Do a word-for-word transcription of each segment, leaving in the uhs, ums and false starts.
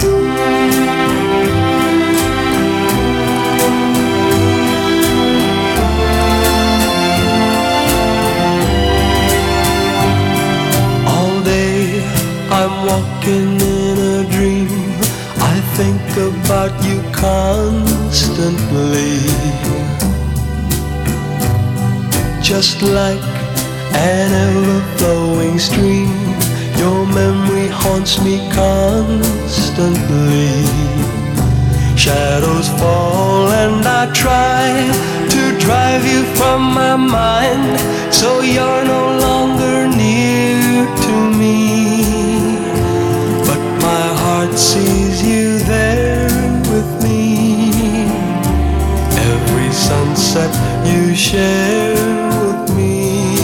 I'm walking in a dream. I think about you constantly. Just like an ever-flowing stream, your memory haunts me constantly. Shadows fall and I try to drive you from my mind, so you're no longer near to me. Sees you there with me. Every sunset you share with me.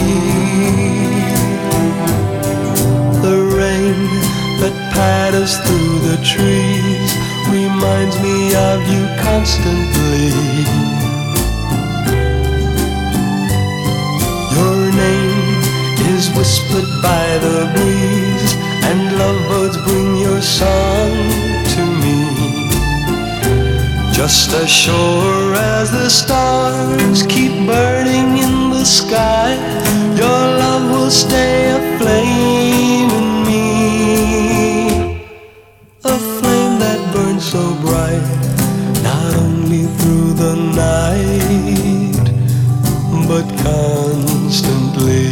The rain that patters through the trees reminds me of you constantly. Your name is whispered by the breeze, and lovebirds bring your song to me. Just as sure as the stars keep burning in the sky, your love will stay aflame in me. A flame that burns so bright, not only through the night, but constantly.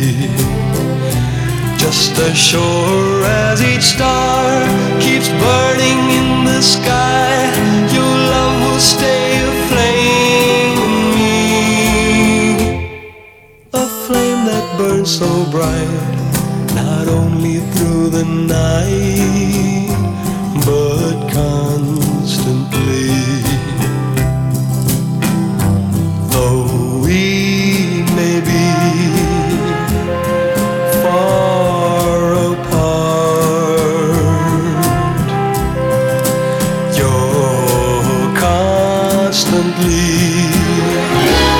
Just as sure as each star keeps burning in the sky, your love will stay aflame in me. A flame that burns so bright, not only through the night, but constantly. Though we may be constantly.